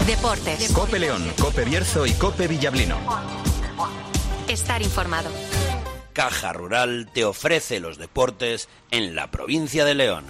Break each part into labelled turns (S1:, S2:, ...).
S1: Deportes.
S2: COPE León, COPE Bierzo y COPE Villablino.
S1: Estar informado.
S3: Caja Rural te ofrece los deportes en la provincia de León.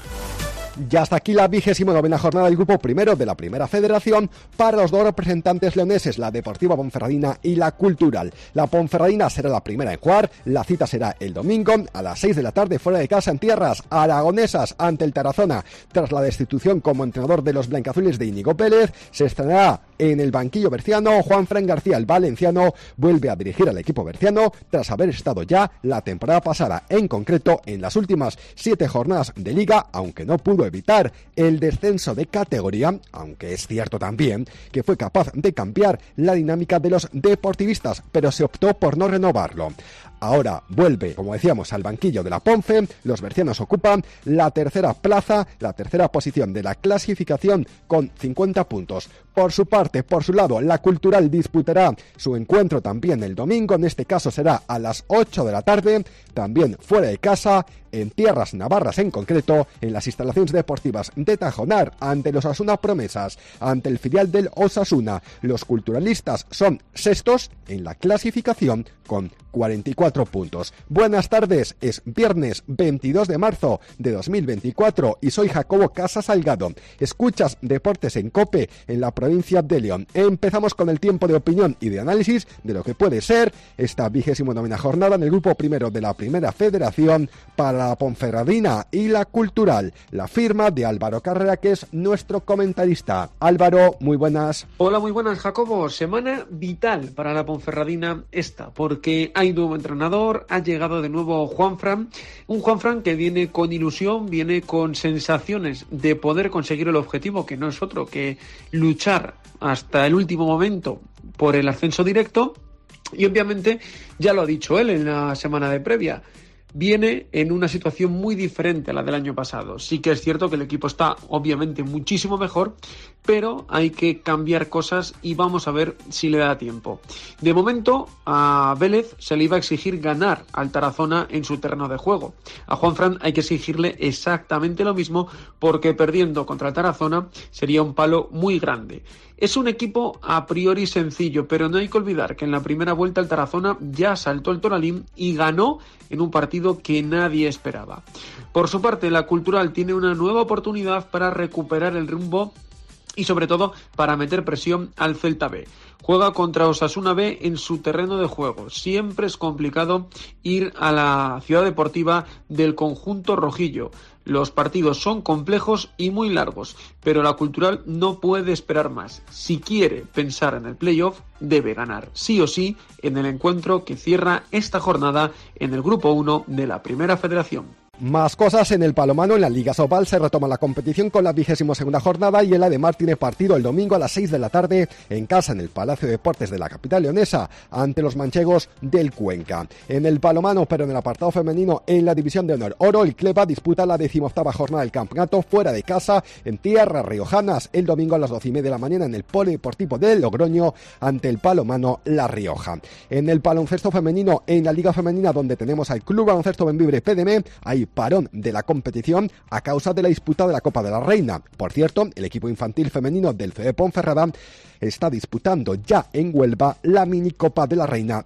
S4: Ya hasta aquí la 29ª jornada del Grupo Primero de la Primera Federación para los dos representantes leoneses, la Deportiva Ponferradina y la Cultural. La Ponferradina será la primera en jugar, la cita será el domingo a las 6 de la tarde fuera de casa en tierras aragonesas ante el Tarazona. Tras la destitución como entrenador de los blancazules de Íñigo Pérez, se estrenará en el banquillo berciano. Juanfran García, el valenciano, vuelve a dirigir al equipo berciano tras haber estado ya la temporada pasada, en concreto en las últimas 7 jornadas de liga, aunque no pudo evitar el descenso de categoría, aunque es cierto también que fue capaz de cambiar la dinámica de los deportivistas, pero se optó por no renovarlo. Ahora vuelve, como decíamos, al banquillo de la Ponce. Los bercianos ocupan la tercera plaza, la tercera posición de la clasificación con 50 puntos. Por su parte, por su lado, la Cultural disputará su encuentro también el domingo. En este caso será a las 8 de la tarde, también fuera de casa, en tierras navarras en concreto, en las instalaciones deportivas de Tajonar, ante los Osasuna Promesas, ante el filial del Osasuna. Los culturalistas son sextos en la clasificación con 44 puntos. Buenas tardes, es viernes 22 de marzo de 2024 y soy Jacobo Casa Salgado. Escuchas Deportes en COPE en la provincia de León. Empezamos con el tiempo de opinión y de análisis de lo que puede ser esta 29ª jornada en el Grupo Primero de la Primera Federación para la Ponferradina y la Cultural. La firma de Álvaro Carrera, que es nuestro comentarista. Álvaro, muy buenas.
S5: Hola, muy buenas, Jacobo. Semana vital para la Ponferradina esta, porque hay nuevo entrenador, ha llegado de nuevo Juanfran, un Juanfran que viene con ilusión, viene con sensaciones de poder conseguir el objetivo, que no es otro que luchar hasta el último momento por el ascenso directo, y obviamente ya lo ha dicho él en la semana de previa, viene en una situación muy diferente a la del año pasado. Sí que es cierto que el equipo está obviamente muchísimo mejor, pero hay que cambiar cosas y vamos a ver si le da tiempo. De momento a Vélez se le iba a exigir ganar al Tarazona en su terreno de juego. A Juanfran hay que exigirle exactamente lo mismo, porque perdiendo contra el Tarazona sería un palo muy grande. Es un equipo a priori sencillo, pero no hay que olvidar que en la primera vuelta el Tarazona ya saltó el Toralín y ganó en un partido que nadie esperaba. Por su parte, la Cultural tiene una nueva oportunidad para recuperar el rumbo y sobre todo para meter presión al Celta B. Juega contra Osasuna B en su terreno de juego. Siempre es complicado ir a la ciudad deportiva del conjunto rojillo. Los partidos son complejos y muy largos, pero la Cultural no puede esperar más. Si quiere pensar en el playoff, debe ganar sí o sí en el encuentro que cierra esta jornada en el Grupo 1 de la Primera Federación.
S4: Más cosas en el Palomano. En la Liga Sobal se retoma la competición con la 22ª jornada y el Ademar tiene partido el domingo a las 6 de la tarde en casa en el Palacio de Deportes de la capital leonesa ante los manchegos del Cuenca. En el Palomano, pero en el apartado femenino, en la División de Honor Oro, el Clepa disputa la 18ª jornada del campeonato fuera de casa en tierras riojanas el domingo a las 12:30 de la mañana en el Polideportivo de Logroño ante el Palomano La Rioja. En el baloncesto femenino, en la Liga Femenina, donde tenemos al Club Baloncesto Bembibre PDM, hay parón de la competición a causa de la disputa de la Copa de la Reina. Por cierto, el equipo infantil femenino del CD Ponferrada está disputando ya en Huelva la Minicopa de la Reina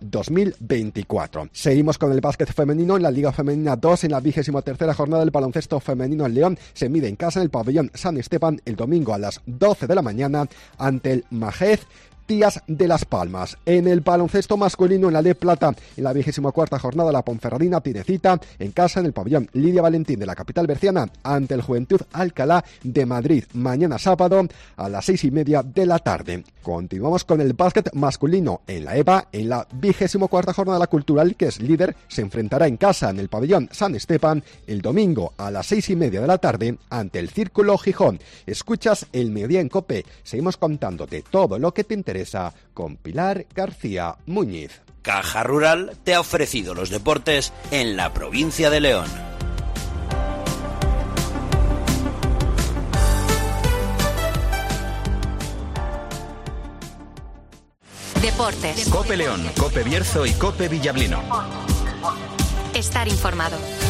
S4: 2024. Seguimos con el básquet femenino en la Liga Femenina 2 en la 23ª jornada del baloncesto femenino en León. Se mide en casa en el pabellón San Esteban el domingo a las 12 de la mañana ante el Majez Tías de Las Palmas. En el baloncesto masculino en la de Plata, en la 24ª jornada, la Ponferradina tiene cita en casa en el pabellón Lidia Valentín de la capital berciana ante el Juventud Alcalá de Madrid mañana sábado a las 6:30 de la tarde. Continuamos con el básquet masculino en la EVA. En la 24ª jornada, la Cultural, que es líder, se enfrentará en casa en el pabellón San Esteban el domingo a las 6:30 de la tarde ante el Círculo Gijón. Escuchas el Mediodía en COPE. Seguimos contándote todo lo que te interesa con Pilar García Muñiz.
S3: Caja Rural te ha ofrecido los deportes en la provincia de León.
S1: Deportes.
S2: COPE León, COPE Bierzo y COPE Villablino.
S1: Estar informado.